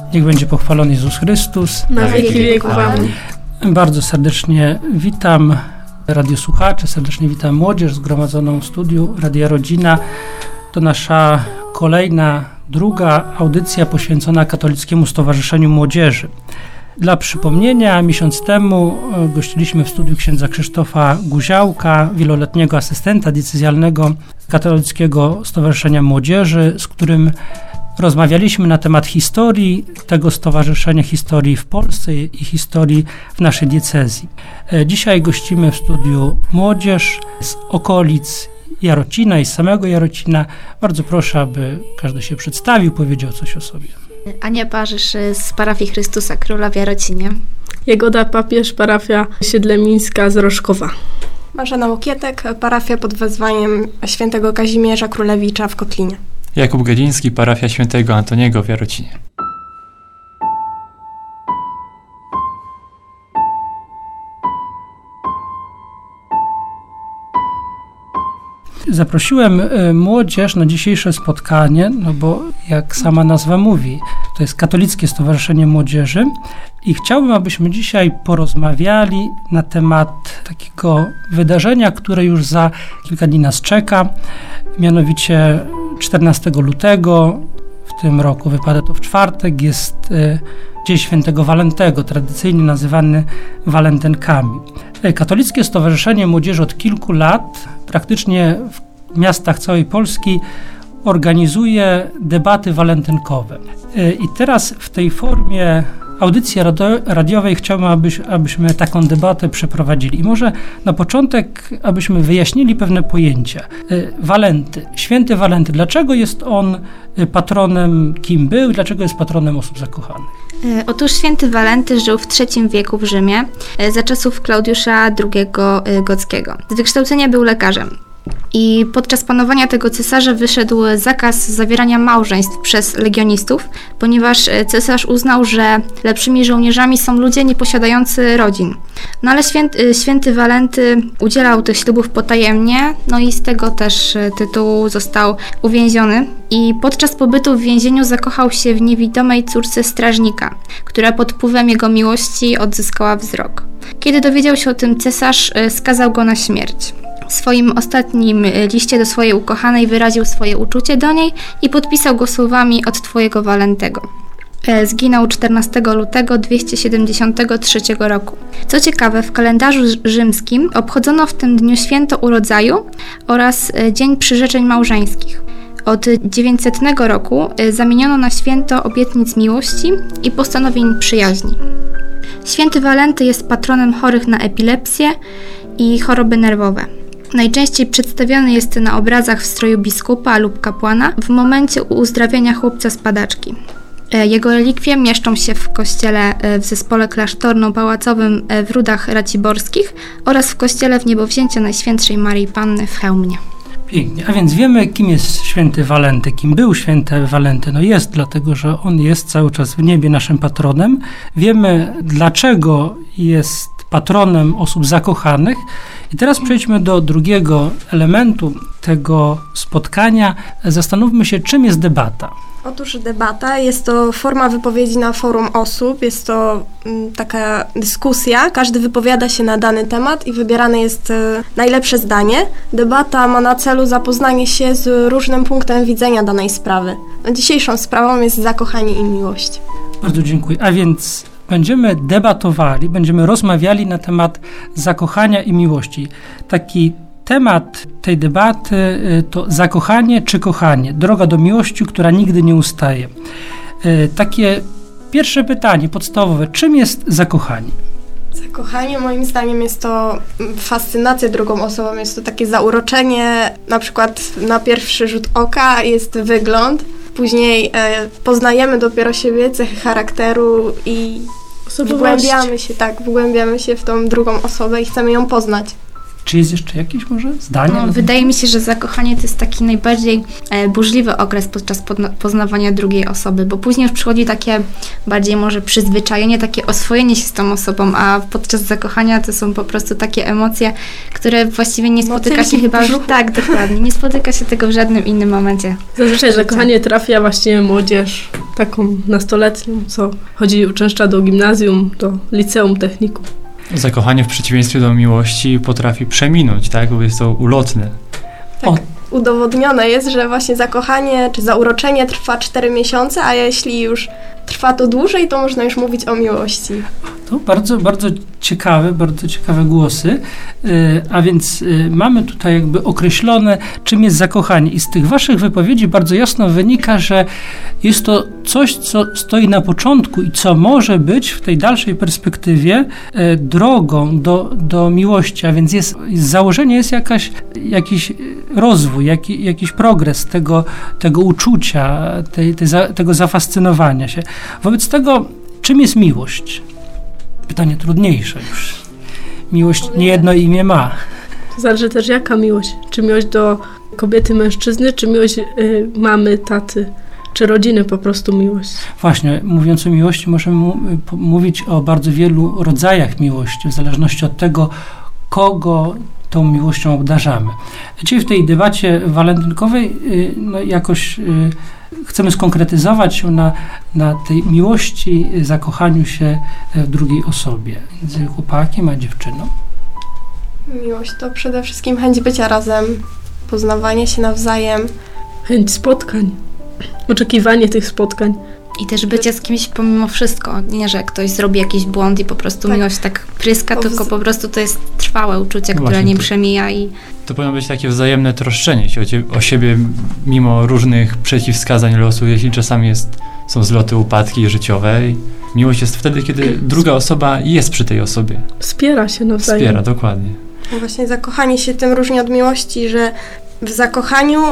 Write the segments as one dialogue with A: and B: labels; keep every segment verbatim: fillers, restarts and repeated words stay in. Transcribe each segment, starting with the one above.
A: Niech będzie pochwalony Jezus Chrystus.
B: Na wieki wieków. Amen.
A: Bardzo serdecznie witam radiosłuchaczy, serdecznie witam młodzież zgromadzoną w studiu Radia Rodzina. To nasza kolejna, druga audycja poświęcona Katolickiemu Stowarzyszeniu Młodzieży. Dla przypomnienia, miesiąc temu gościliśmy w studiu księdza Krzysztofa Guziałka, wieloletniego asystenta diecezjalnego Katolickiego Stowarzyszenia Młodzieży, z którym rozmawialiśmy na temat historii tego stowarzyszenia, historii w Polsce i historii w naszej diecezji. Dzisiaj gościmy w studiu młodzież z okolic Jarocina i z samego Jarocina. Bardzo proszę, aby każdy się przedstawił, powiedział coś o sobie.
C: Ania Parzysz z parafii Chrystusa Króla w Jarocinie.
B: Jagoda Papież, parafia Siedlemińska z Rożkowa.
D: Marzena Łokietek, parafia pod wezwaniem świętego Kazimierza Królewicza w Kotlinie.
E: Jakub Gedziński, parafia świętego Antoniego w Jarocinie.
A: Zaprosiłem młodzież na dzisiejsze spotkanie, no bo jak sama nazwa mówi, to jest Katolickie Stowarzyszenie Młodzieży i chciałbym, abyśmy dzisiaj porozmawiali na temat takiego wydarzenia, które już za kilka dni nas czeka, mianowicie czternastego lutego w tym roku, wypada to w czwartek, jest Dzień Świętego Walentego, tradycyjnie nazywany walentynkami. Katolickie Stowarzyszenie Młodzieży od kilku lat, praktycznie w miastach całej Polski, organizuje debaty walentynkowe. I teraz w tej formie audycji radiowej chciałbym, abyś, abyśmy taką debatę przeprowadzili. I może na początek, abyśmy wyjaśnili pewne pojęcia. Walenty, święty Walenty, dlaczego jest on patronem, kim był, dlaczego jest patronem osób zakochanych?
C: Otóż święty Walenty żył w trzecim wieku w Rzymie, za czasów Klaudiusza drugiego Gockiego. Z wykształcenia był lekarzem. I podczas panowania tego cesarza wyszedł zakaz zawierania małżeństw przez legionistów, ponieważ cesarz uznał, że lepszymi żołnierzami są ludzie nieposiadający rodzin. No ale święty, święty Walenty udzielał tych ślubów potajemnie, no i z tego też tytułu został uwięziony. I podczas pobytu w więzieniu zakochał się w niewidomej córce strażnika, która pod wpływem jego miłości odzyskała wzrok. Kiedy dowiedział się o tym cesarz, skazał go na śmierć. W swoim ostatnim liście do swojej ukochanej wyraził swoje uczucie do niej i podpisał go słowami od twojego Walentego. Zginął czternastego lutego dwieście siedemdziesiątego trzeciego roku. Co ciekawe, w kalendarzu rzymskim obchodzono w tym dniu święto urodzaju oraz Dzień Przyrzeczeń Małżeńskich. Od dziewięćsetnego roku zamieniono na święto obietnic miłości i postanowień przyjaźni. Święty Walenty jest patronem chorych na epilepsję i choroby nerwowe. Najczęściej przedstawiony jest na obrazach w stroju biskupa lub kapłana w momencie uzdrawiania chłopca z padaczki. Jego relikwie mieszczą się w kościele w zespole klasztorno-pałacowym w Rudach Raciborskich oraz w kościele w Niebowzięcia Najświętszej Maryi Panny w Chełmnie.
A: Pięknie. A więc wiemy, kim jest święty Walenty, kim był święty Walenty. No jest, dlatego że on jest cały czas w niebie naszym patronem. Wiemy, dlaczego jest patronem osób zakochanych. I teraz przejdźmy do drugiego elementu tego spotkania. Zastanówmy się, czym jest debata.
D: Otóż debata jest to forma wypowiedzi na forum osób, jest to m, taka dyskusja, każdy wypowiada się na dany temat i wybierane jest e, najlepsze zdanie. Debata ma na celu zapoznanie się z różnym punktem widzenia danej sprawy. No, dzisiejszą sprawą jest zakochanie i miłość.
A: Bardzo dziękuję. A więc będziemy debatowali, będziemy rozmawiali na temat zakochania i miłości. Taki temat tej debaty to zakochanie czy kochanie, droga do miłości, która nigdy nie ustaje. Takie pierwsze pytanie podstawowe, czym jest zakochanie?
D: Zakochanie moim zdaniem jest to fascynacja drugą osobą, jest to takie zauroczenie, na przykład na pierwszy rzut oka jest wygląd, później e, poznajemy dopiero siebie, cechy charakteru i wgłębiamy się, tak, wgłębiamy się w tą drugą osobę i chcemy ją poznać.
A: Czy jest jeszcze jakieś może zdanie?
C: No, wydaje mi się, że zakochanie to jest taki najbardziej e, burzliwy okres podczas podno- poznawania drugiej osoby, bo później już przychodzi takie bardziej może przyzwyczajenie, takie oswojenie się z tą osobą, a podczas zakochania to są po prostu takie emocje, które właściwie nie spotyka
D: Motylki
C: się
D: w
C: chyba...
D: brzuchu.
C: Tak, dokładnie. Nie spotyka się tego w żadnym innym momencie.
B: Zazwyczaj zakochanie trafia właśnie młodzież taką nastoletnią, co chodzi, uczęszcza do gimnazjum, do liceum, technikum.
E: Zakochanie w przeciwieństwie do miłości potrafi przeminąć, tak? Bo jest to ulotne.
A: O,
D: Udowodnione jest, że właśnie zakochanie czy zauroczenie trwa cztery miesiące, a jeśli już trwa to dłużej, to można już mówić o miłości.
A: to bardzo, bardzo ciekawe, bardzo ciekawe głosy. Y, A więc y, mamy tutaj jakby określone, czym jest zakochanie. I z tych waszych wypowiedzi bardzo jasno wynika, że jest to coś, co stoi na początku i co może być w tej dalszej perspektywie y, drogą do, do miłości. A więc jest, założenie jest jakaś, jakiś rozwój, jaki, jakiś progres tego, tego uczucia, tej, tej za, tego zafascynowania się. Wobec tego, czym jest miłość? Pytanie trudniejsze już. Miłość nie jedno imię ma.
B: Zależy też jaka miłość. Czy miłość do kobiety, mężczyzny, czy miłość y, mamy, taty, czy rodziny po prostu miłość.
A: Właśnie, mówiąc o miłości, możemy mu- po- mówić o bardzo wielu rodzajach miłości, w zależności od tego, kogo tą miłością obdarzamy. Dzisiaj w tej debacie walentynkowej y, no, jakoś y, chcemy skonkretyzować się na, na tej miłości, y, zakochaniu się w drugiej osobie, między chłopakiem a dziewczyną.
D: Miłość to przede wszystkim chęć bycia razem, poznawanie się nawzajem.
B: Chęć spotkań, oczekiwanie tych spotkań.
C: I też bycie z kimś pomimo wszystko. Nie, że ktoś zrobi jakiś błąd i po prostu
D: Tak.
C: miłość tak pryska,
D: To
C: tylko
D: wz-
C: po prostu to jest trwałe uczucie, które
E: Właśnie
C: nie
E: to-
C: przemija i
E: To powinno być takie wzajemne troszczenie się o, cie, o siebie mimo różnych przeciwwskazań losu, jeśli czasami jest, są zloty, upadki życiowe. I miłość jest wtedy, kiedy druga osoba jest przy tej osobie.
B: Wspiera się nawzajem.
E: Wspiera, dokładnie.
D: No właśnie zakochanie się tym różni od miłości, że w zakochaniu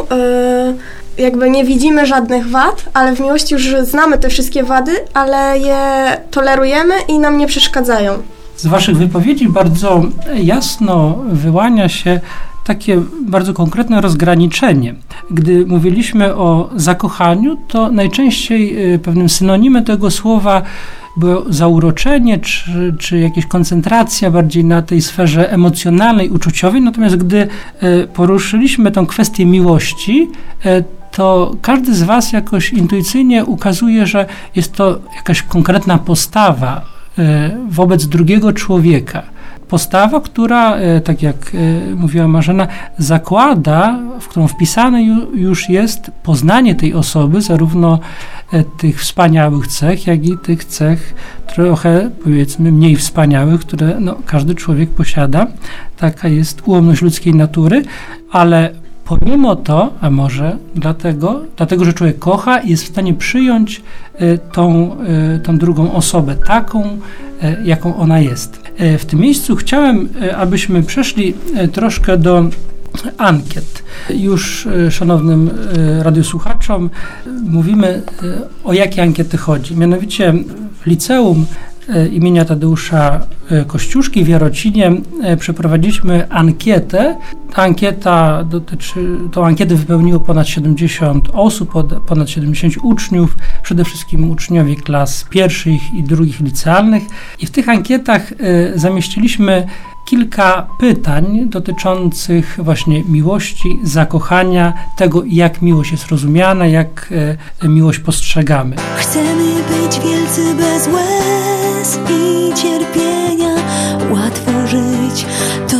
D: y, jakby nie widzimy żadnych wad, ale w miłości już znamy te wszystkie wady, ale je tolerujemy i nam nie przeszkadzają.
A: Z waszych wypowiedzi bardzo jasno wyłania się takie bardzo konkretne rozgraniczenie. Gdy mówiliśmy o zakochaniu, to najczęściej y, pewnym synonimem tego słowa było zauroczenie, czy, czy jakaś koncentracja bardziej na tej sferze emocjonalnej, uczuciowej. Natomiast gdy y, poruszyliśmy tę kwestię miłości, y, to każdy z was jakoś intuicyjnie ukazuje, że jest to jakaś konkretna postawa y, wobec drugiego człowieka. Postawa, która, e, tak jak e, mówiła Marzena, zakłada, w którą wpisane ju, już jest poznanie tej osoby, zarówno e, tych wspaniałych cech, jak i tych cech trochę, powiedzmy, mniej wspaniałych, które no, każdy człowiek posiada. Taka jest ułomność ludzkiej natury, ale pomimo to, a może dlatego, dlatego, że człowiek kocha i jest w stanie przyjąć e, tą, e, tą drugą osobę, taką, e, jaką ona jest. E, w tym miejscu chciałem, e, abyśmy przeszli e, troszkę do ankiet. Już e, szanownym e, radiosłuchaczom e, mówimy, e, o jakie ankiety chodzi. Mianowicie w liceum e, imienia Tadeusza e, Kościuszki w Jarocinie e, przeprowadziliśmy ankietę. Ta ankieta dotyczy, tą ankietę wypełniło ponad siedemdziesiąt osób, pod- ponad siedemdziesiąt uczniów, przede wszystkim uczniowie klas pierwszych i drugich licealnych. I w tych ankietach e, zamieściliśmy kilka pytań dotyczących właśnie miłości, zakochania, tego jak miłość jest rozumiana, jak e, miłość postrzegamy.
F: Chcemy być wielcy bez łez i cierpienia. Łatwo żyć, to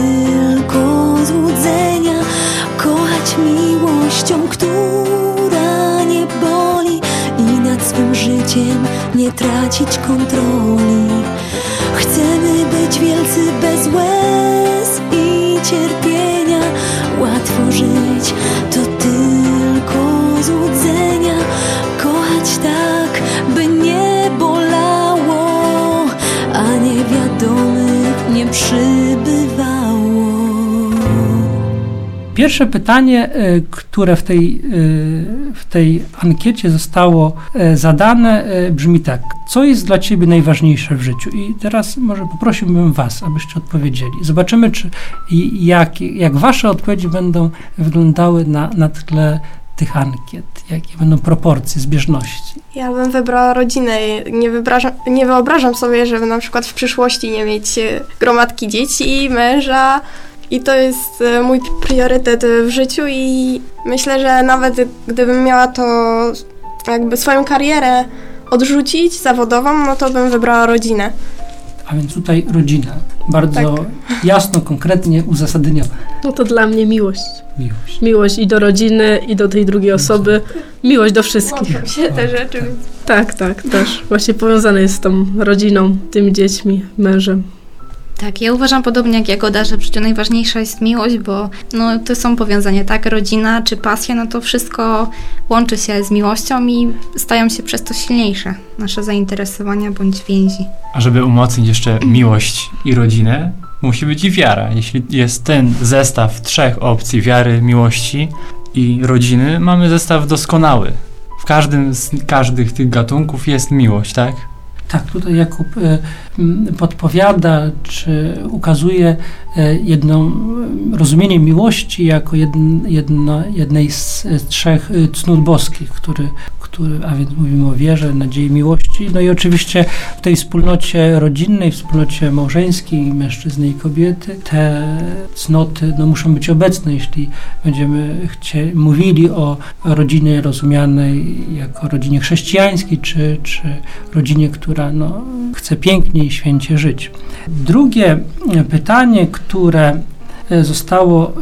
F: tylko złudzenia. Kochać miłością, która nie boli i nad swym życiem nie tracić kontroli. Chcemy być wielcy bez łez i cierpienia. Łatwo żyć, to tylko złudzenia. Kochać tak, by nie bolało, a niewiadomych nie przybywało.
A: Pierwsze pytanie, które w tej, w tej ankiecie zostało zadane, brzmi tak. Co jest dla ciebie najważniejsze w życiu? I teraz może poprosiłbym was, abyście odpowiedzieli. Zobaczymy, czy i jak, jak wasze odpowiedzi będą wyglądały na, na tle tych ankiet, jakie będą proporcje, zbieżności.
D: Ja bym wybrała rodzinę. Nie, wyobrażam, nie wyobrażam sobie, żeby na przykład w przyszłości nie mieć gromadki dzieci i męża. I to jest mój priorytet w życiu i myślę, że nawet gdybym miała to jakby swoją karierę odrzucić zawodową, no to bym wybrała rodzinę.
A: A więc tutaj rodzina. Bardzo tak. jasno, konkretnie uzasadniona.
B: No to dla mnie miłość.
A: Miłość.
B: Miłość i do rodziny, i do tej drugiej osoby. Miłość do wszystkich.
D: Łączą się te rzeczy. Więc...
B: Tak, tak, też. Właśnie powiązane jest z tą rodziną, tymi dziećmi, mężem.
C: Tak, ja uważam podobnie jak Jagoda, że w życiu najważniejsza jest miłość, bo no, to są powiązania, tak? Rodzina czy pasja, no to wszystko łączy się z miłością i stają się przez to silniejsze nasze zainteresowania bądź więzi.
E: A żeby umocnić jeszcze miłość i rodzinę, musi być i wiara. Jeśli jest ten zestaw trzech opcji wiary, miłości i rodziny, mamy zestaw doskonały. W każdym z każdych tych gatunków jest miłość, tak?
A: Tak, tutaj Jakub y, podpowiada, czy ukazuje y, jedno rozumienie miłości jako jedn, jedno, jednej z, z trzech y, cnót boskich, który, który, a więc mówimy o wierze, nadziei, miłości. No i oczywiście w tej wspólnocie rodzinnej, wspólnocie małżeńskiej, mężczyzny i kobiety, te cnoty no, muszą być obecne, jeśli będziemy chcie, mówili o rodzinie rozumianej jako rodzinie chrześcijańskiej, czy, czy rodzinie, która no, chce pięknie i święcie żyć. Drugie pytanie, które zostało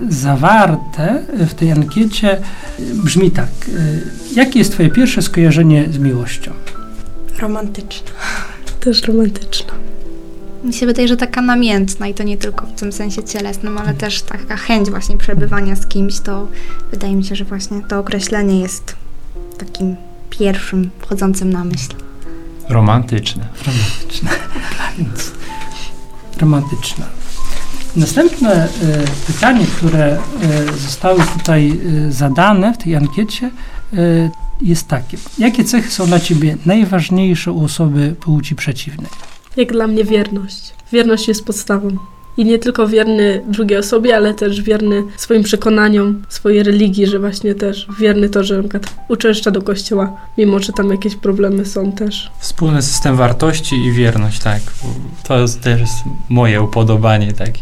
A: zawarte w tej ankiecie, brzmi tak. Jakie jest twoje pierwsze skojarzenie z miłością?
D: Romantyczna.
B: Też romantyczna.
C: Mi się wydaje, że taka namiętna i to nie tylko w tym sensie cielesnym, ale też taka chęć właśnie przebywania z kimś, to wydaje mi się, że właśnie to określenie jest takim pierwszym wchodzącym na myśl.
E: Romantyczne.
A: Romantyczne. Więc romantyczna. Następne y, pytanie, które y, zostały tutaj y, zadane w tej ankiecie y, jest takie. Jakie cechy są dla ciebie najważniejsze u osoby płci przeciwnej?
B: Jak dla mnie wierność. Wierność jest podstawą. I nie tylko wierny drugiej osobie, ale też wierny swoim przekonaniom, swojej religii, że właśnie też wierny to, że na przykład uczęszcza do kościoła, mimo że tam jakieś problemy są też.
E: Wspólny system wartości i wierność, tak. To jest też moje upodobanie takie.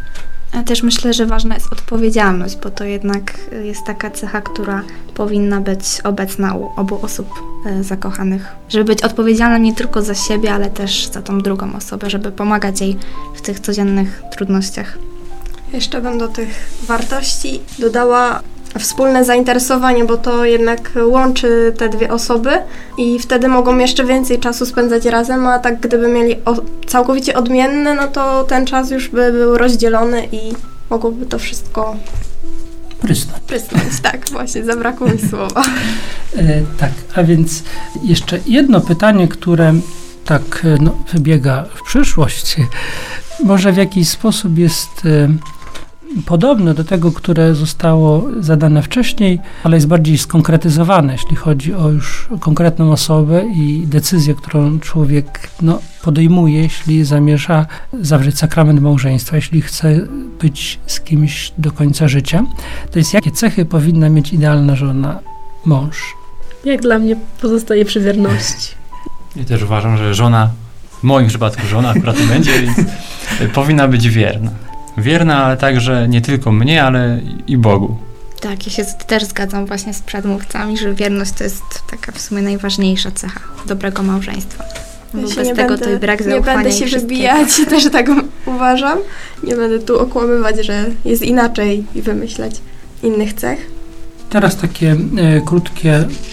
C: A też myślę, że ważna jest odpowiedzialność, bo to jednak jest taka cecha, która powinna być obecna u obu osób e, zakochanych. Żeby być odpowiedzialnym nie tylko za siebie, ale też za tą drugą osobę, żeby pomagać jej w tych codziennych trudnościach.
D: Jeszcze bym do tych wartości dodała wspólne zainteresowanie, bo to jednak łączy te dwie osoby i wtedy mogą jeszcze więcej czasu spędzać razem, a tak gdyby mieli o, całkowicie odmienne, no to ten czas już by był rozdzielony i mogłoby to wszystko
A: prysnąć.
D: Prysnąć, tak, właśnie, zabrakło mi słowa.
A: E, tak, a więc jeszcze jedno pytanie, które tak no, wybiega w przyszłość, może w jakiś sposób jest e, podobne do tego, które zostało zadane wcześniej, ale jest bardziej skonkretyzowane, jeśli chodzi o już konkretną osobę i decyzję, którą człowiek no, podejmuje, jeśli zamierza zawrzeć sakrament małżeństwa, jeśli chce być z kimś do końca życia. To jest, jakie cechy powinna mieć idealna żona, mąż?
B: Jak dla mnie pozostaje przy wierności.
E: Ja też uważam, że żona, w moim przypadku żona akurat będzie, więc powinna być wierna. Wierna, ale także nie tylko mnie, ale i Bogu.
C: Tak, ja się też zgadzam właśnie z przedmówcami, że wierność to jest taka w sumie najważniejsza cecha dobrego małżeństwa. Bo
D: Ja
C: bez
D: nie
C: tego
D: będę,
C: to i brak
D: nie
C: zaufania
D: będę
C: i
D: się
C: wszystkiego.
D: wybijać, też tak uważam. Nie będę tu okłamywać, że jest inaczej i wymyślać innych cech.
A: Teraz takie e, krótkie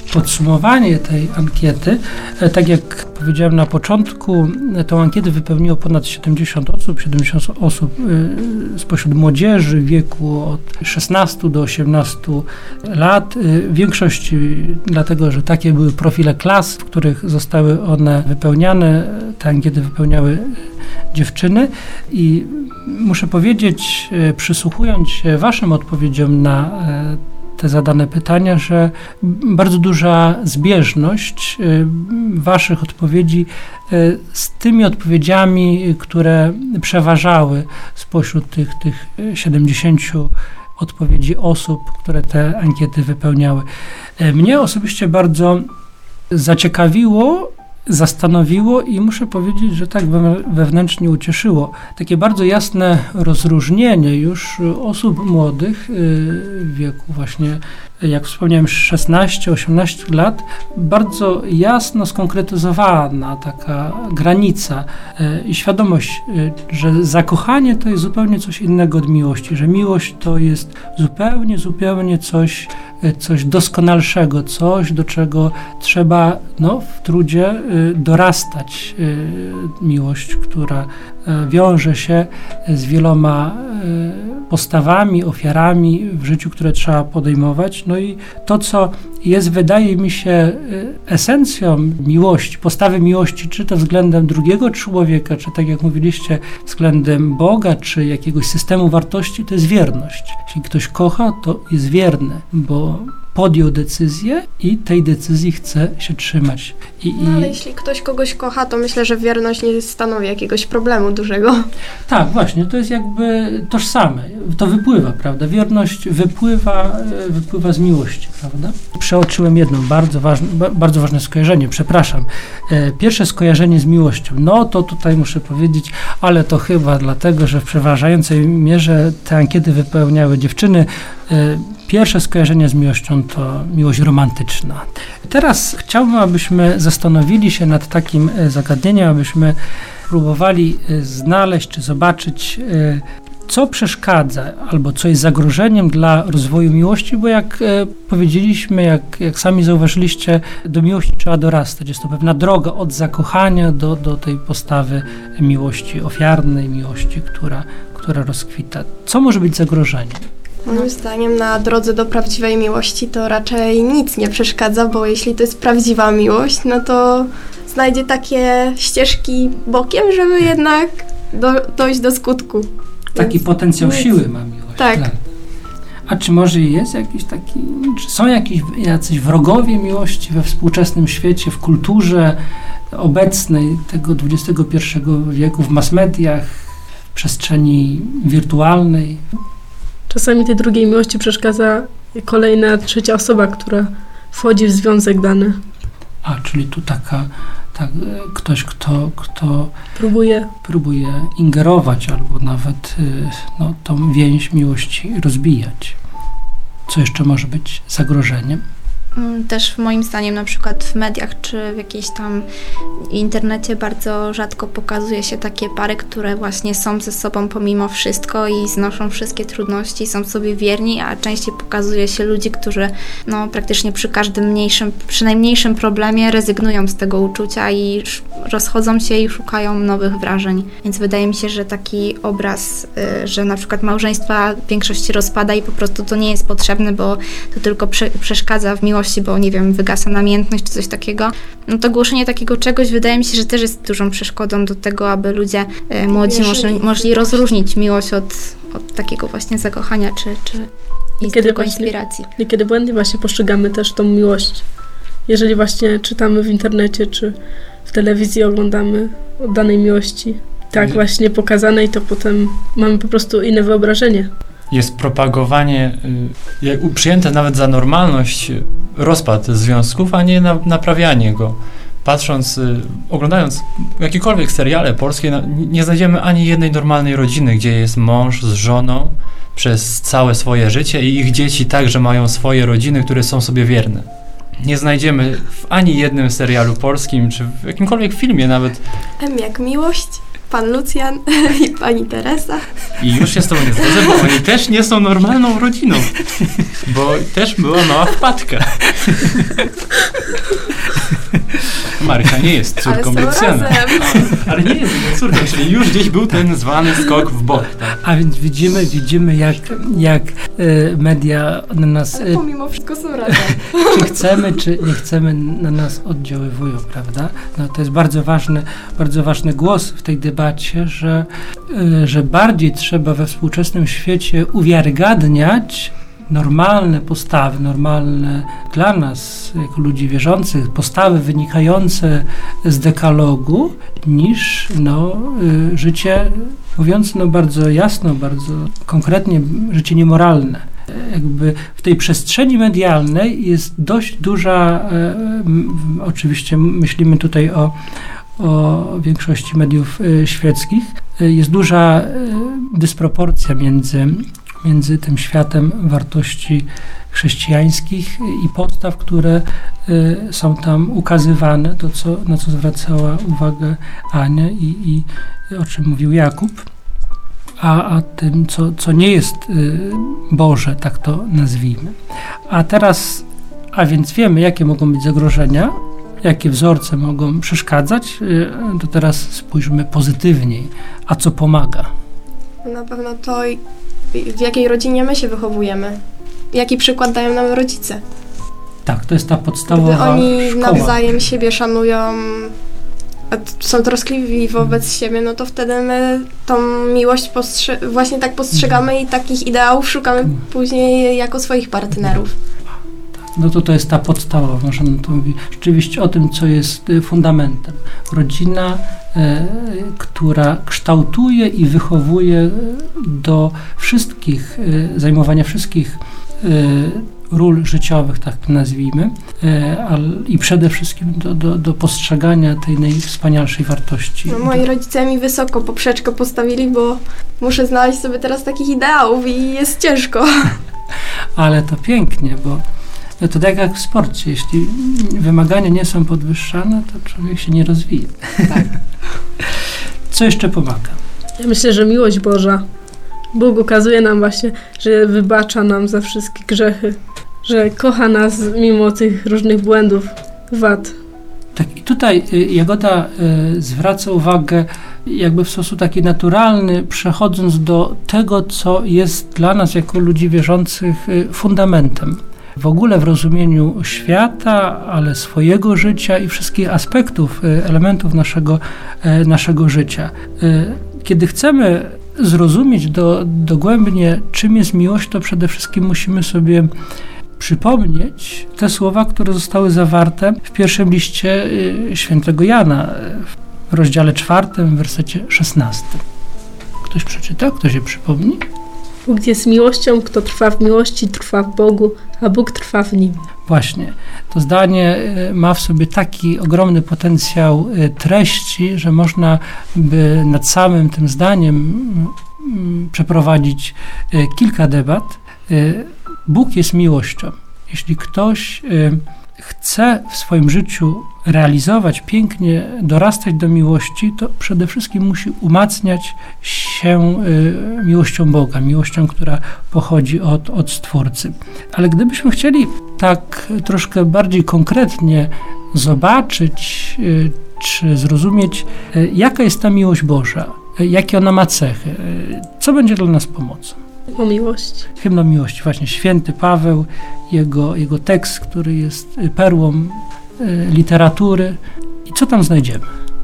A: podsumowanie tej ankiety. Tak jak powiedziałem na początku, tą ankietę wypełniło ponad siedemdziesiąt osób, siedemdziesiąt osób spośród młodzieży w wieku od szesnastu do osiemnastu lat. Większość dlatego, że takie były profile klas, w których zostały one wypełniane. Te ankiety wypełniały dziewczyny i muszę powiedzieć, przysłuchując się waszym odpowiedziom na te zadane pytania, że bardzo duża zbieżność waszych odpowiedzi z tymi odpowiedziami, które przeważały spośród tych, tych siedemdziesięciu odpowiedzi osób, które te ankiety wypełniały. Mnie osobiście bardzo zaciekawiło, zastanowiło i muszę powiedzieć, że tak wewnętrznie ucieszyło. Takie bardzo jasne rozróżnienie już osób młodych w wieku właśnie, jak wspomniałem, szesnaście osiemnaście lat, bardzo jasno skonkretyzowana taka granica i świadomość, że zakochanie to jest zupełnie coś innego od miłości, że miłość to jest zupełnie, zupełnie coś, coś doskonalszego, coś, do czego trzeba no, w trudzie dorastać. Miłość, która wiąże się z wieloma postawami, ofiarami w życiu, które trzeba podejmować. No i to, co jest, wydaje mi się, esencją miłości, postawy miłości, czy to względem drugiego człowieka, czy tak jak mówiliście, względem Boga, czy jakiegoś systemu wartości, to jest wierność. Jeśli ktoś kocha, to jest wierny, bo podjął decyzję i tej decyzji chce się trzymać. I,
D: no ale i... jeśli ktoś kogoś kocha, to myślę, że wierność nie stanowi jakiegoś problemu dużego.
A: Tak, właśnie, to jest jakby tożsame. To wypływa, prawda? Wierność wypływa, wypływa z miłości, prawda? Przeoczyłem jedno bardzo ważne, bardzo ważne skojarzenie, przepraszam. Pierwsze skojarzenie z miłością. No to tutaj muszę powiedzieć, ale to chyba dlatego, że w przeważającej mierze te ankiety wypełniały dziewczyny. Pierwsze skojarzenie z miłością to miłość romantyczna. Teraz chciałbym, abyśmy zastanowili się nad takim zagadnieniem, abyśmy próbowali znaleźć czy zobaczyć, co przeszkadza albo co jest zagrożeniem dla rozwoju miłości, bo jak powiedzieliśmy, jak, jak sami zauważyliście, do miłości trzeba dorastać. Jest to pewna droga od zakochania do, do tej postawy miłości ofiarnej, miłości, która, która rozkwita. Co może być zagrożeniem?
D: Moim zdaniem na drodze do prawdziwej miłości to raczej nic nie przeszkadza, bo jeśli to jest prawdziwa miłość, no to znajdzie takie ścieżki bokiem, żeby jednak do, dojść do skutku.
A: Taki Więc potencjał nic. Siły ma miłość.
D: Tak. tak.
A: A czy może jest jakiś taki, czy są jakieś, jacyś wrogowie miłości we współczesnym świecie, w kulturze obecnej tego dwudziestego pierwszego wieku, w mass mediach, w przestrzeni wirtualnej?
B: Czasami tej drugiej miłości przeszkadza kolejna, trzecia osoba, która wchodzi w związek dany.
A: A, czyli tu taka, tak, ktoś, kto, kto
B: próbuje.
A: próbuje ingerować albo nawet no, tą więź miłości rozbijać. Co jeszcze może być zagrożeniem?
C: Też moim zdaniem na przykład w mediach czy w jakiejś tam internecie bardzo rzadko pokazuje się takie pary, które właśnie są ze sobą pomimo wszystko i znoszą wszystkie trudności, są sobie wierni, a częściej pokazuje się ludzi, którzy no, praktycznie przy każdym mniejszym, przy najmniejszym problemie rezygnują z tego uczucia i rozchodzą się i szukają nowych wrażeń. Więc wydaje mi się, że taki obraz, że na przykład małżeństwa w większości rozpada i po prostu to nie jest potrzebne, bo to tylko prze- przeszkadza w miłości, bo nie wiem, wygasa namiętność czy coś takiego, no to głoszenie takiego czegoś wydaje mi się, że też jest dużą przeszkodą do tego, aby ludzie e, młodzi mogli, mogli rozróżnić miłość od, od takiego właśnie zakochania czy, czy
B: niekiedy
C: inspiracji.
B: Niekiedy błędnie właśnie postrzegamy też tą miłość. Jeżeli właśnie czytamy w internecie czy w telewizji oglądamy o danej miłości tak Nie. właśnie pokazanej, to potem mamy po prostu inne wyobrażenie.
E: Jest propagowanie, jak przyjęte nawet za normalność, rozpad związków, a nie na, naprawianie go. Patrząc, oglądając jakiekolwiek seriale polskie, nie znajdziemy ani jednej normalnej rodziny, gdzie jest mąż z żoną przez całe swoje życie i ich dzieci także mają swoje rodziny, które są sobie wierne. Nie znajdziemy w ani jednym serialu polskim, czy w jakimkolwiek filmie nawet.
D: M jak miłość? pan Lucjan i pani Teresa.
E: I już się z tobą nie zgodzę, bo oni też nie są normalną rodziną. Bo też była mała wpadka. Marka nie jest córką Lucjana. Ale nie jest jego córką, czyli już gdzieś był ten zwany skok w bok. Tak?
A: A więc widzimy, widzimy jak, jak y, media na nas...
D: Ale pomimo wszystko są razem.
A: Czy chcemy, czy nie chcemy, na nas oddziaływują, prawda? No, to jest bardzo ważny, bardzo ważny głos w tej debacie, że, y, że bardziej trzeba we współczesnym świecie uwiarygadniać normalne postawy, normalne dla nas, jako ludzi wierzących, postawy wynikające z dekalogu, niż no, y, życie, mówiąc no, bardzo jasno, bardzo konkretnie, życie niemoralne. Jakby w tej przestrzeni medialnej jest dość duża, e, m, oczywiście myślimy tutaj o, o większości mediów e, świeckich, e, jest duża e, dysproporcja między, między tym światem wartości chrześcijańskich i postaw, które y, są tam ukazywane, to co, na co zwracała uwagę Ania i, i o czym mówił Jakub, a, a tym, co, co nie jest y, Boże, tak to nazwijmy. A teraz, a więc wiemy, jakie mogą być zagrożenia, jakie wzorce mogą przeszkadzać, y, to teraz spójrzmy pozytywniej. A co pomaga?
D: Na pewno to, w jakiej rodzinie my się wychowujemy. Jaki przykład dają nam rodzice.
A: Tak, to jest ta podstawowa
D: Gdy oni
A: szkoła.
D: nawzajem siebie szanują, są troskliwi wobec siebie, no to wtedy my tą miłość postrze- właśnie tak postrzegamy i takich ideałów szukamy później jako swoich partnerów.
A: No to to jest ta podstawa, możemy to mówić rzeczywiście o tym, co jest fundamentem. Rodzina, e, która kształtuje i wychowuje do wszystkich, e, zajmowania wszystkich e, ról życiowych, tak to nazwijmy, e, ale, i przede wszystkim do, do, do postrzegania tej najwspanialszej wartości.
D: No, moi rodzice mi wysoko poprzeczkę postawili, bo muszę znaleźć sobie teraz takich ideałów i jest ciężko.
A: Ale to pięknie, bo no to tak jak w sporcie, jeśli wymagania nie są podwyższane, to człowiek się nie rozwija.
D: Tak.
A: Co jeszcze pomaga?
B: Ja myślę, że miłość Boża. Bóg ukazuje nam właśnie, że wybacza nam za wszystkie grzechy, że kocha nas mimo tych różnych błędów, wad.
A: Tak, i tutaj Jagoda y, zwraca uwagę jakby w sposób taki naturalny, przechodząc do tego, co jest dla nas jako ludzi wierzących y, fundamentem. W ogóle w rozumieniu świata, ale swojego życia i wszystkich aspektów, y, elementów naszego, y, naszego życia. Y, kiedy chcemy zrozumieć do, dogłębnie, czym jest miłość, to przede wszystkim musimy sobie przypomnieć te słowa, które zostały zawarte w pierwszym liście y, świętego Jana, w rozdziale czwartym, w wersecie szesnastym. Ktoś przeczyta? Kto się przypomni?
B: Bóg jest miłością, kto trwa w miłości, trwa w Bogu, a Bóg trwa w nim.
A: Właśnie. To zdanie y, ma w sobie taki ogromny potencjał y, treści, że można by nad samym tym zdaniem y, przeprowadzić y, kilka debat. Y, Bóg jest miłością. Jeśli ktoś y, chce w swoim życiu realizować pięknie, dorastać do miłości, to przede wszystkim musi umacniać się y, miłością Boga, miłością, która pochodzi od, od Stwórcy. Ale gdybyśmy chcieli tak troszkę bardziej konkretnie zobaczyć y, czy zrozumieć, y, jaka jest ta miłość Boża, y, jakie ona ma cechy, y, co będzie dla nas pomocą.
B: O miłość.
A: Hymn o miłości, właśnie święty Paweł, jego, jego tekst, który jest perłą y, literatury. I co tam znajdziemy?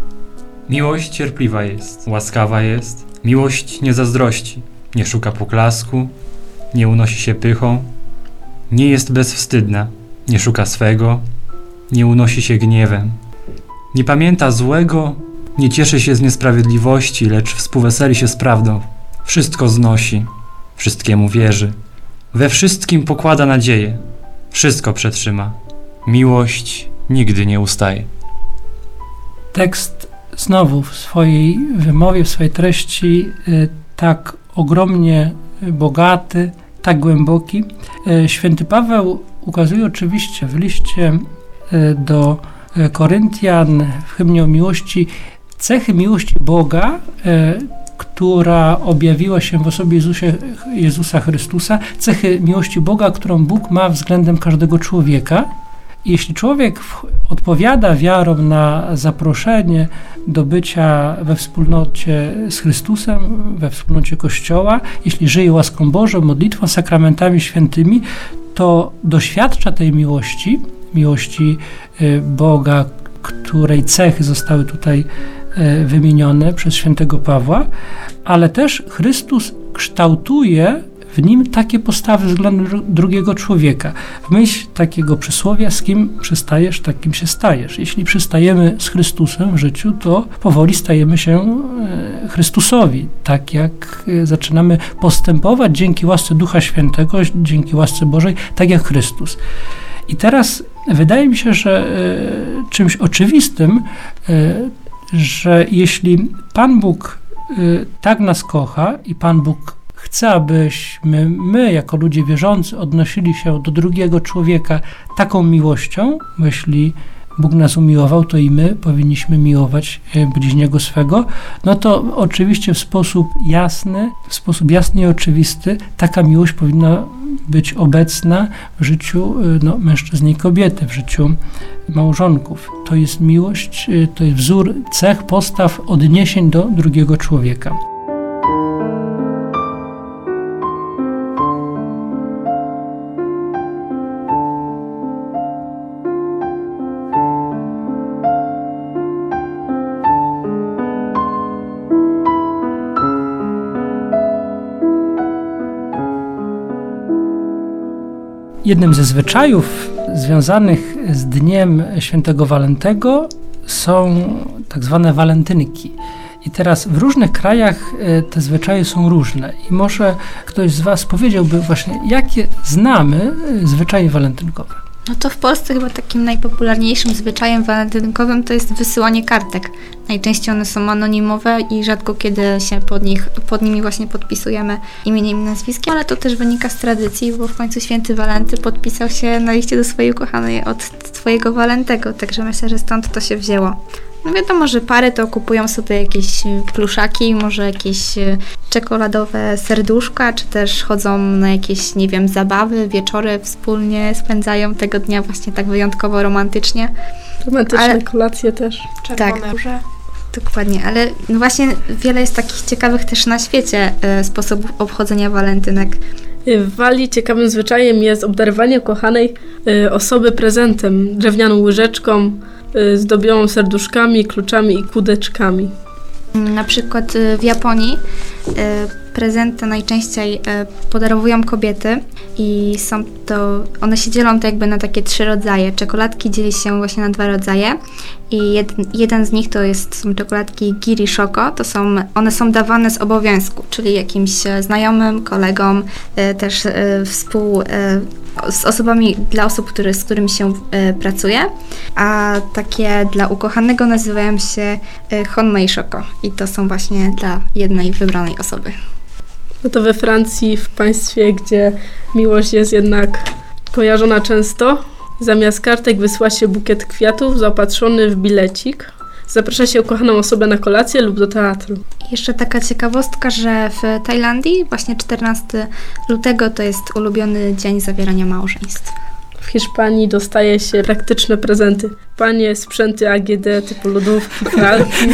E: Miłość cierpliwa jest, łaskawa jest, miłość nie zazdrości, nie szuka poklasku, nie unosi się pychą, nie jest bezwstydna, nie szuka swego, nie unosi się gniewem, nie pamięta złego, nie cieszy się z niesprawiedliwości, lecz współweseli się z prawdą, wszystko znosi, wszystkiemu wierzy, we wszystkim pokłada nadzieję, wszystko przetrzyma, miłość nigdy nie ustaje.
A: Tekst znowu w swojej wymowie, w swojej treści y, tak ogromnie bogaty, tak głęboki. Y, Święty Paweł ukazuje oczywiście w liście y, do Koryntian, w hymnie o miłości, cechy miłości Boga, e, która objawiła się w osobie Jezusie, Jezusa Chrystusa, cechy miłości Boga, którą Bóg ma względem każdego człowieka. Jeśli człowiek w, odpowiada wiarą na zaproszenie do bycia we wspólnocie z Chrystusem, we wspólnocie Kościoła, jeśli żyje łaską Bożą, modlitwą, sakramentami świętymi, to doświadcza tej miłości, miłości y, Boga, której cechy zostały tutaj y, wymienione przez świętego Pawła, ale też Chrystus kształtuje w nim takie postawy względem drugiego człowieka. W myśl takiego przysłowia, z kim przystajesz, takim się stajesz. Jeśli przystajemy z Chrystusem w życiu, to powoli stajemy się Chrystusowi. Tak jak zaczynamy postępować dzięki łasce Ducha Świętego, dzięki łasce Bożej, tak jak Chrystus. I teraz wydaje mi się, że czymś oczywistym, że jeśli Pan Bóg tak nas kocha i Pan Bóg chce, abyśmy my, jako ludzie wierzący, odnosili się do drugiego człowieka taką miłością, bo jeśli Bóg nas umiłował, to i my powinniśmy miłować bliźniego swego, no to oczywiście w sposób jasny, w sposób jasny i oczywisty taka miłość powinna być obecna w życiu no, mężczyzny i kobiety, w życiu małżonków. To jest miłość, to jest wzór cech, postaw, odniesień do drugiego człowieka. Jednym ze zwyczajów związanych z Dniem Świętego Walentego są tak zwane walentynki. I teraz w różnych krajach te zwyczaje są różne. I może ktoś z was powiedziałby właśnie, jakie znamy zwyczaje walentynkowe?
C: No to w Polsce chyba takim najpopularniejszym zwyczajem walentynkowym to jest wysyłanie kartek. Najczęściej one są anonimowe i rzadko kiedy się pod, nich, pod nimi właśnie podpisujemy imieniem i nazwiskiem, ale to też wynika z tradycji, bo w końcu święty Walenty podpisał się na liście do swojej ukochanej od swojego Walentego, także myślę, że stąd to się wzięło. No wiadomo, że pary to kupują sobie jakieś pluszaki, może jakieś czekoladowe serduszka, czy też chodzą na jakieś, nie wiem, zabawy, wieczory wspólnie spędzają tego dnia właśnie tak wyjątkowo romantycznie.
B: Romantyczne
C: ale...
B: kolacje też.
D: Czerwone
C: tak.
D: róże.
C: Dokładnie, ale no właśnie wiele jest takich ciekawych też na świecie e, sposobów obchodzenia walentynek.
B: W Walii ciekawym zwyczajem jest obdarowanie kochanej y, osoby prezentem, drewnianą łyżeczką, y, zdobioną serduszkami, kluczami i kudeczkami.
C: Na przykład w Japonii prezenty najczęściej podarowują kobiety i są to, one się dzielą to jakby na takie trzy rodzaje. Czekoladki dzieli się właśnie na dwa rodzaje i jeden, jeden z nich to jest, są czekoladki Giri Shoko, to są, one są dawane z obowiązku, czyli jakimś znajomym, kolegom, też współ z osobami, dla osób, który, z którymi się y, pracuje, a takie dla ukochanego nazywają się y, Honmei Shoko i to są właśnie dla jednej wybranej osoby.
B: No to we Francji, w państwie, gdzie miłość jest jednak kojarzona często, zamiast kartek wysyła się bukiet kwiatów zaopatrzony w bilecik. Zaprasza się ukochaną osobę na kolację lub do teatru.
C: Jeszcze taka ciekawostka, że w Tajlandii właśnie czternastego lutego to jest ulubiony dzień zawierania małżeństw.
B: W Hiszpanii dostaje się praktyczne prezenty. Panie sprzęty A G D typu lodówki, pralki,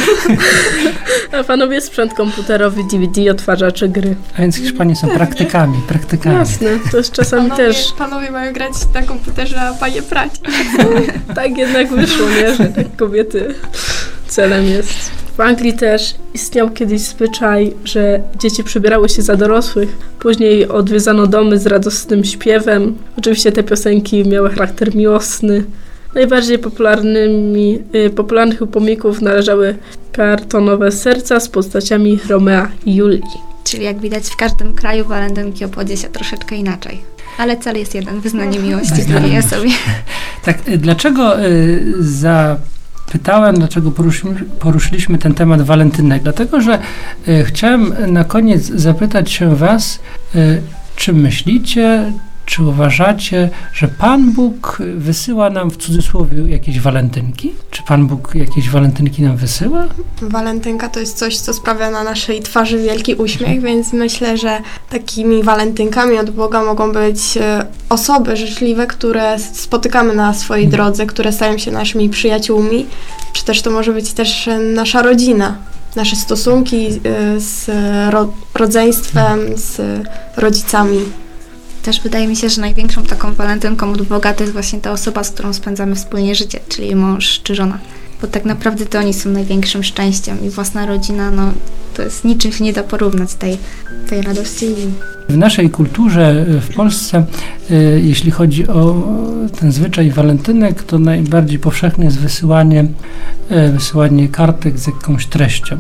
B: a panowie sprzęt komputerowy, D V D, odtwarzacze gry.
A: A więc Hiszpanie są praktykami, praktykami.
B: Jasne, to jest czasami
D: Panowie,
B: też...
D: Panowie mają grać na komputerze, a panie prać.
B: Tak jednak wyszło, nie? Że tak kobiety celem jest. W Anglii też istniał kiedyś zwyczaj, że dzieci przybierały się za dorosłych. Później odwiedzano domy z radosnym śpiewem. Oczywiście te piosenki miały charakter miłosny. Najbardziej popularnymi, y, popularnych pomników należały kartonowe serca z postaciami Romea i Julii.
C: Czyli jak widać w każdym kraju walentynki obchodzi się troszeczkę inaczej. Ale cel jest jeden, wyznanie miłości drugiej osobie.
A: Tak, dlaczego y, za... Pytałem, dlaczego poruszyliśmy, poruszyliśmy ten temat walentynek. Dlatego, że y, chciałem na koniec zapytać się was, y, czy myślicie, Czy uważacie, że Pan Bóg wysyła nam w cudzysłowie jakieś walentynki? Czy Pan Bóg jakieś walentynki nam wysyła?
D: Walentynka to jest coś, co sprawia na naszej twarzy wielki uśmiech, więc myślę, że takimi walentynkami od Boga mogą być osoby życzliwe, które spotykamy na swojej drodze, które stają się naszymi przyjaciółmi, czy też to może być też nasza rodzina, nasze stosunki z ro- rodzeństwem, z rodzicami.
C: Też wydaje mi się, że największą taką walentynką od Boga to jest właśnie ta osoba, z którą spędzamy wspólnie życie, czyli mąż czy żona. Bo tak naprawdę to oni są największym szczęściem i własna rodzina, no to jest niczym się nie da porównać tej, tej radości.
A: W naszej kulturze w Polsce, jeśli chodzi o ten zwyczaj walentynek, to najbardziej powszechne jest wysyłanie, wysyłanie kartek z jakąś treścią.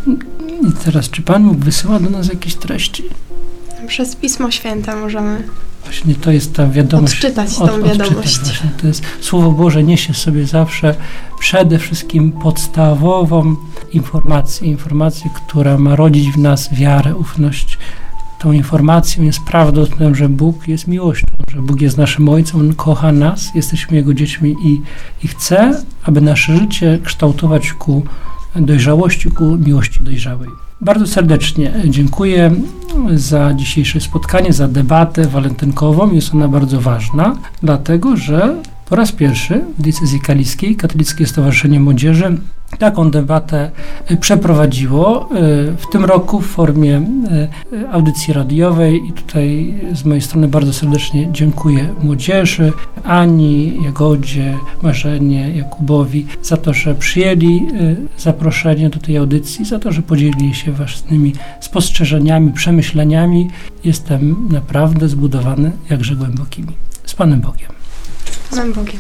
A: I teraz, czy Pan Bóg wysyła do nas jakieś treści?
D: Przez Pismo Święte możemy
A: Właśnie to jest ta wiadomość.
D: Odczytać tą
A: od,
D: wiadomość.
A: Właśnie, to jest Słowo Boże niesie sobie zawsze przede wszystkim podstawową informację, informację, która ma rodzić w nas wiarę, ufność. Tą informacją jest prawda o tym, że Bóg jest miłością, że Bóg jest naszym Ojcem, On kocha nas, jesteśmy Jego dziećmi i, i chce, aby nasze życie kształtować ku dojrzałości, ku miłości dojrzałej. Bardzo serdecznie dziękuję za dzisiejsze spotkanie, za debatę walentynkową. Jest ona bardzo ważna, dlatego że po raz pierwszy w diecezji kaliskiej Katolickie Stowarzyszenie Młodzieży taką debatę przeprowadziło w tym roku w formie audycji radiowej i tutaj z mojej strony bardzo serdecznie dziękuję młodzieży, Ani, Jagodzie, Marzenie, Jakubowi za to, że przyjęli zaproszenie do tej audycji, za to, że podzielili się własnymi spostrzeżeniami, przemyśleniami. Jestem naprawdę zbudowany jakże głębokimi. Z Panem Bogiem.
D: Z Panem Bogiem.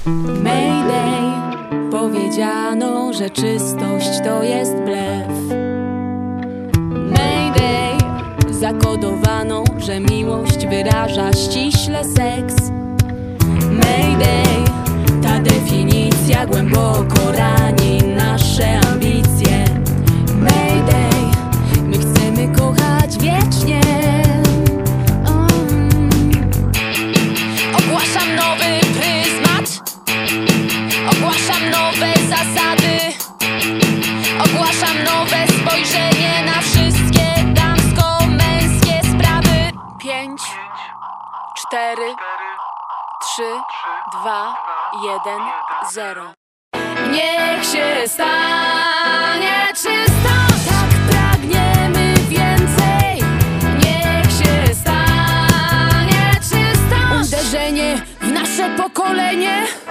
F: Mayday, powiedziano, że czystość to jest blef. Mayday, zakodowano, że miłość wyraża ściśle seks. Mayday, ta definicja głęboko rani nasze ambicje. Mayday, my chcemy kochać wiecznie. Ogłaszam nowy pryzmat, ogłaszam nowe zasady, ogłaszam nowe spojrzenie na wszystkie damsko-męskie sprawy. Pięć, cztery, trzy, dwa, jeden, zero. Niech się stanie czysto, tak pragniemy więcej. Niech się stanie czysto, uderzenie w nasze pokolenie.